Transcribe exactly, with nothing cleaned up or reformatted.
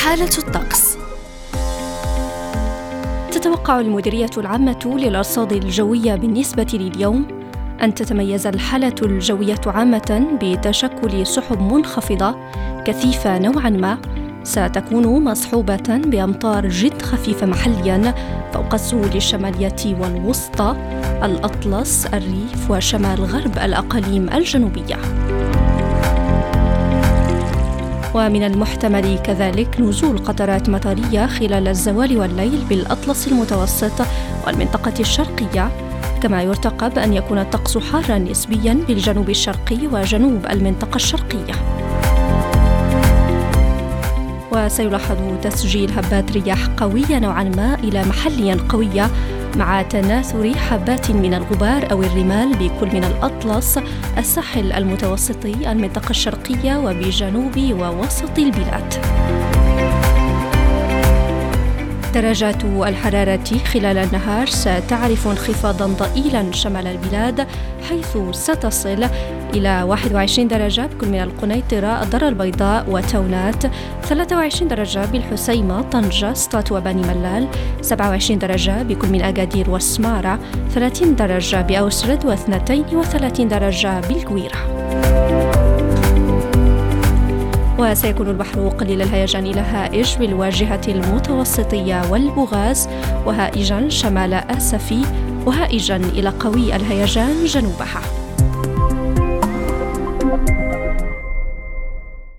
حالة الطقس. تتوقع المديرية العامة للأرصاد الجوية بالنسبة لليوم أن تتميز الحالة الجوية عامة بتشكل سحب منخفضة كثيفة نوعاً ما، ستكون مصحوبة بأمطار جد خفيفة محلياً فوق السهول الشمالية والوسطى، الأطلس، الريف وشمال غرب الأقاليم الجنوبية. ومن المحتمل كذلك نزول قطرات مطرية خلال الزوال والليل بالأطلس المتوسط والمنطقة الشرقية، كما يرتقب أن يكون الطقس حارا نسبيا بالجنوب الشرقي وجنوب المنطقة الشرقية. وسيلاحظ تسجيل هبات رياح قوية نوعا ما إلى محليا قوية، مع تناثر حبات من الغبار أو الرمال بكل من الأطلس، الساحل المتوسطي، المنطقة الشرقية وبجنوب ووسط البلاد. درجات الحرارة خلال النهار ستعرف انخفاضاً ضئيلاً شمال البلاد، حيث ستصل إلى واحد وعشرين درجة بكل من القنيطرة، الدار البيضاء وتونات، ثلاثة وعشرين درجة بالحسيمة، طنجة، سطات وبني ملال، سبعة وعشرين درجة بكل من أكادير والسمارة، ثلاثين درجة بأوسرد، واثنتين وثلاثين درجة بالقويرة. وسيكون البحر قليل الهيجان إلى هائج بالواجهة المتوسطية والبوغاز، وهائجاً شمال آسفي، وهائجاً إلى قوي الهيجان جنوبها.